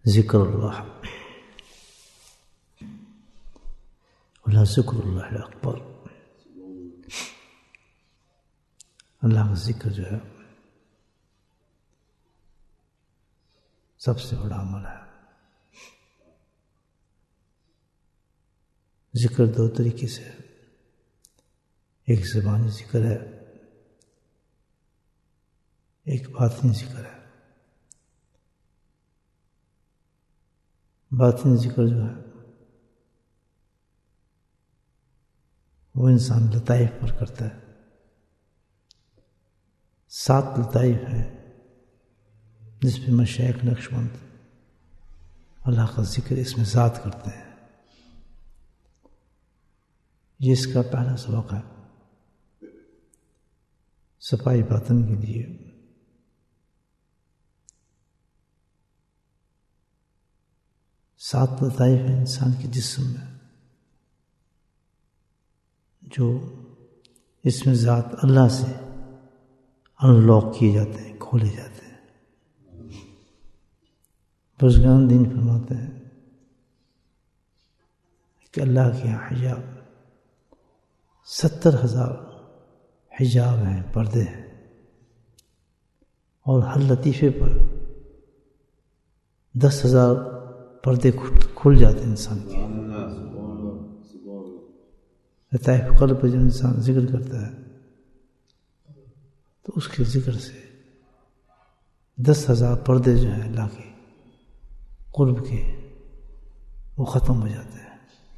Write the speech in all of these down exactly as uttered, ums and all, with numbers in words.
ذکر اللہ ولا ذکر اللہ اکبر. اللہ کا ذکر جو ہے سب سے بڑا عمل ہے. ذکر دو طریقے سے ہے. ایک زبانی ذکر ہے, ایک باطنی ذکر ہے. باطنی ذکر جو ہے وہ انسان لطائف پر کرتا ہے. سات لطائف ہیں جس پہ مشائخ نقشبند اللہ کا ذکر اس میں ذات کرتے ہیں. یہ اس کا پہلا سبق ہے صفائی باطن کے لیے. سات لطائف ہیں انسان کے جسم میں جو اس میں ذات اللہ سے انلاک کیے جاتے ہیں, کھولے جاتے ہیں. بزرگان دین فرماتے ہیں کہ اللہ کے یہاں حجاب ستر ہزار حجاب ہیں, پردے ہیں, اور ہر لطیفے پر دس ہزار پردے کھل جاتے ہیں انسان کے. لطائف قلب پہ جو انسان ذکر کرتا ہے تو اس کے ذکر سے دس ہزار پردے جو ہیں اللہ کے قرب کے وہ ختم ہو جاتے ہیں.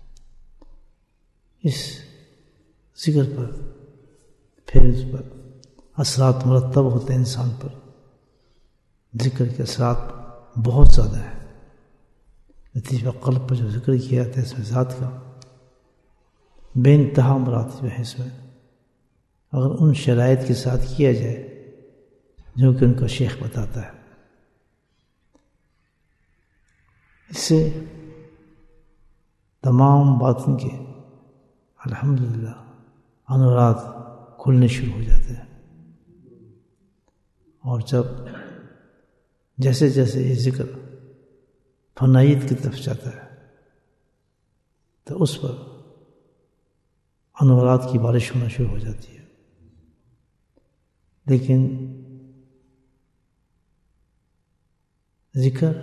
اس ذکر پر پھر اس پر اثرات مرتب ہوتے ہیں انسان پر. ذکر کے اثرات بہت زیادہ ہیں. لطیفہ قلب پر جو ذکر کیا جاتا ہے اس میں ذات کا بے انتہا مراتب ہے. اس میں اگر ان شرائط کے ساتھ کیا جائے جو کہ ان کا شیخ بتاتا ہے, اس سے تمام باطن کے الحمدللہ انورات کھلنے شروع ہو جاتے ہیں. اور جب جیسے جیسے یہ ذکر فنائیت کی طرف جاتا ہے تو اس پر انوارات کی بارش ہونا شروع ہو جاتی ہے. لیکن ذکر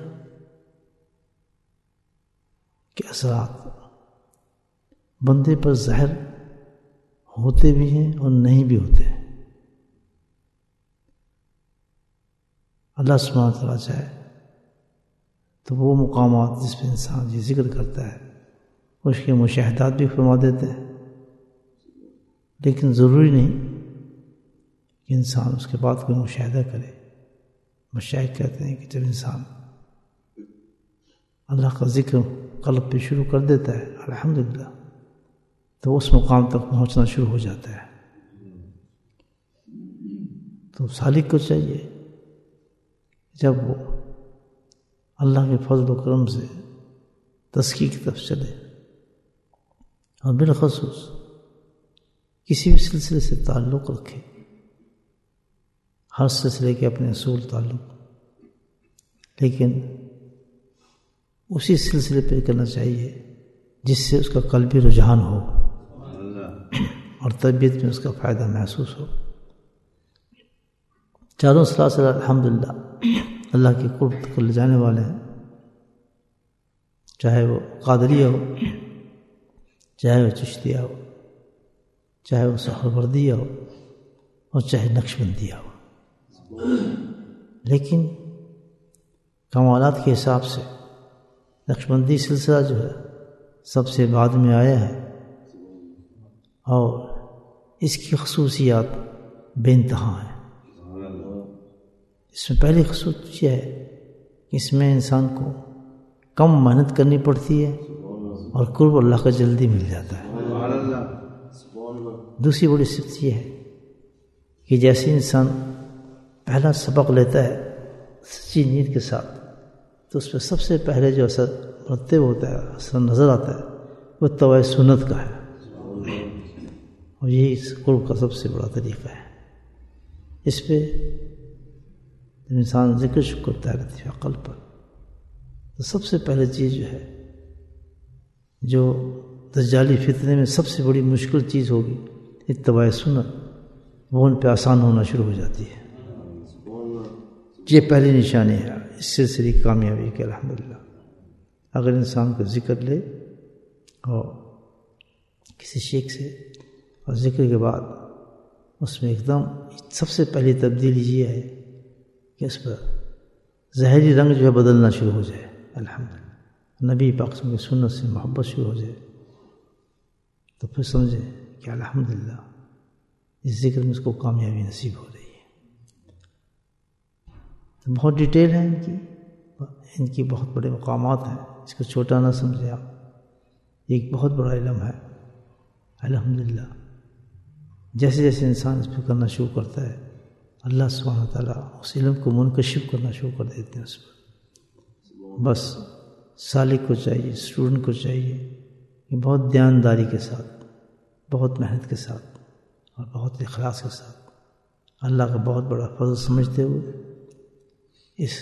کے اثرات بندے پر ظاہر ہوتے بھی ہیں اور نہیں بھی ہوتے ہیں. اللہ سبحانہ و تعالیٰ چاہے تو وہ مقامات جس پہ انسان یہ ذکر کرتا ہے اس کے مشاہدات بھی فرما دیتے ہیں. لیکن ضروری نہیں کہ انسان اس کے بعد کوئی مشاہدہ کرے. مشائخ کہتے ہیں کہ جب انسان اللہ کا ذکر قلب پہ شروع کر دیتا ہے الحمدللہ تو اس مقام تک پہنچنا شروع ہو جاتا ہے. تو سالک کو چاہیے جب وہ اللہ کے فضل و کرم سے تزکیہ کی طرف چلے اور بالخصوص کسی بھی سلسلے سے تعلق رکھے. ہر سلسلے کے اپنے اصول تعلق, لیکن اسی سلسلے پہ کرنا چاہیے جس سے اس کا قلبی رجحان ہو اور طبیعت میں اس کا فائدہ محسوس ہو. چاروں سلاسل الحمدللہ اللہ کے قرب تک لے جانے والے ہیں, چاہے وہ قادریہ ہو, چاہے وہ چشتیہ ہو, چاہے وہ سہروردیہ ہو, اور چاہے نقشبندیہ ہو. لیکن کمالات کے حساب سے نقشبندی سلسلہ جو ہے سب سے بعد میں آیا ہے, اور اس کی خصوصیات بے انتہا ہیں. اس میں پہلی خصوصیت یہ ہے کہ اس میں انسان کو کم محنت کرنی پڑتی ہے اور قرب اللہ کا جلدی مل جاتا ہے. دوسری بڑی صفت یہ ہے کہ جیسے انسان پہلا سبق لیتا ہے سچی نیت کے ساتھ تو اس پہ سب سے پہلے جو اثر مرتب ہوتا ہے, اثر نظر آتا ہے, وہ توبہ سنت کا ہے, اور یہی اس قرب کا سب سے بڑا طریقہ ہے. اس پہ جب انسان ذکر شکر کرتا ہے لطیفہ قلب پر تو سب سے پہلے چیز جو ہے جو دجالی فتنے میں سب سے بڑی مشکل چیز ہوگی اتباع سنت، وہ ان پہ آسان ہونا شروع ہو جاتی ہے. یہ پہلی نشانی ہے اس سلسلے کی کامیابی کے. الحمدللہ اگر انسان کو ذکر لے اور کسی شیخ سے اور ذکر کے بعد اس میں ایک دم سب سے پہلی تبدیلی یہ ہے کہ اس پر ظاہری رنگ جو ہے بدلنا شروع ہو جائے. الحمدللہ نبی پاک کی سنت سے محبت شروع ہو جائے تو پھر سمجھے کہ الحمدللہ اس ذکر میں اس کو کامیابی نصیب ہو رہی ہے. تو بہت ڈیٹیل ہے ان کی ان کی بہت بڑے مقامات ہیں، اس کو چھوٹا نہ سمجھے آپ. ایک بہت بڑا علم ہے الحمدللہ. جیسے جیسے انسان اس پہ کرنا شروع کرتا ہے اللہ سبحانہ وتعالیٰ اس علم کو منکشف کرنا شروع کر دیتے ہیں اس پر. بس سالک کو چاہیے، اسٹوڈنٹ کو چاہیے کہ بہت دیانداری کے ساتھ، بہت محنت کے ساتھ اور بہت اخلاص کے ساتھ اللہ کا بہت بڑا فضل سمجھتے ہوئے اس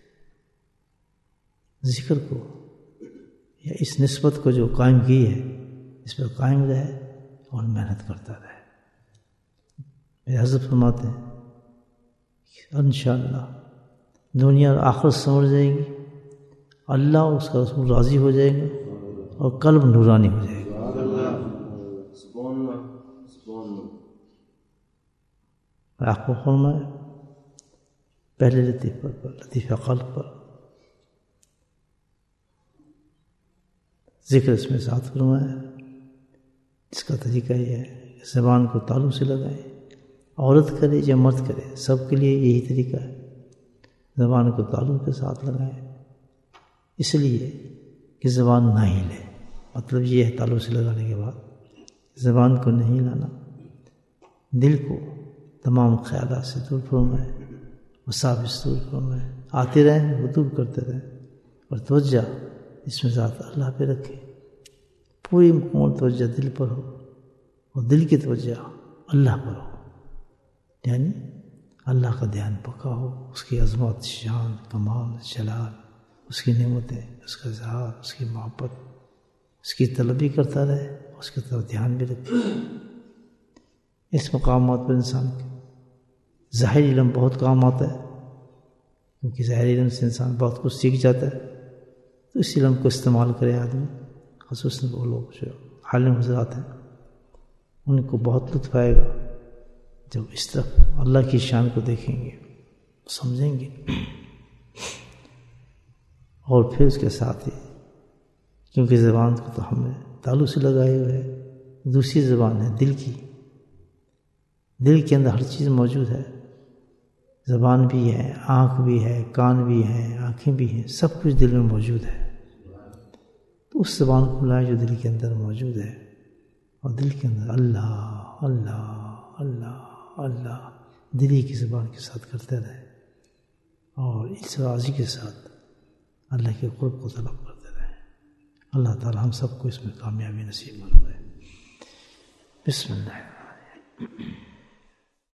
ذکر کو یا اس نسبت کو جو قائم کی ہے اس پر قائم رہے اور محنت کرتا رہے. میرے حضرت فرماتے ہیں کہ انشاءاللہ دنیا اور آخرت سنور جائے گی، اللہ اس کا رسول راضی ہو جائے گا اور قلب نورانی ہو جائے گا. آپ کو فرمائے پہلے لطیفہ پر لطیفہ قلب پر ذکر اس میں ساتھ فرمایا. اس کا طریقہ یہ ہے کہ زبان کو تالو سے لگائیں، عورت کرے یا مرد کرے سب کے لیے یہی طریقہ ہے. زبان کو تالو کے ساتھ لگائیں اس لیے کہ زبان نہ ہی لے. مطلب یہ ہے تالو سے لگانے کے بعد زبان کو نہیں لانا، دل کو تمام خیالات سے دور فرمائے، وساوس دور فرمائے، آتے رہیں وہ دور کرتے رہیں اور توجہ اس میں ذات اللہ پہ رکھے. پوری مکمل توجہ دل پر ہو اور دل کی توجہ اللہ پر ہو، یعنی اللہ کا دھیان پکا ہو، اس کی عظمت، شان، کمال، جلال، اس کی نعمتیں، اس کا اظہار، اس کی محبت، اس کی طلبی کرتا رہے، اس کی طرف دھیان بھی رکھے. اس مقامات پر انسان کے ظاہری علم بہت کام آتا ہے، کیونکہ ظاہری علم سے انسان بہت کچھ سیکھ جاتا ہے. تو اس علم کو استعمال کرے آدمی، خصوصاً وہ لوگ جو عالم حضرات ہیں ان کو بہت لطف آئے گا جب اس طرف اللہ کی شان کو دیکھیں گے، سمجھیں گے. اور پھر اس کے ساتھ ہی کیونکہ زبان کو تو ہم نے تالو سے لگائے ہوئے ہے، دوسری زبان ہے دل کی. دل کے اندر ہر چیز موجود ہے، زبان بھی ہے، آنکھ بھی ہے، کان بھی ہے، آنکھیں بھی ہیں، سب کچھ دل میں موجود ہے. تو اس زبان کو لائے جو دل کے اندر موجود ہے اور دل کے اندر اللہ اللہ اللہ اللہ دلی کی زبان کے ساتھ کرتے رہے اور اس راضی کے ساتھ اللہ کے قرب کو طلب کرتے رہے. اللہ تعالی ہم سب کو اس میں کامیابی نصیب فرمائے. بسم اللہ.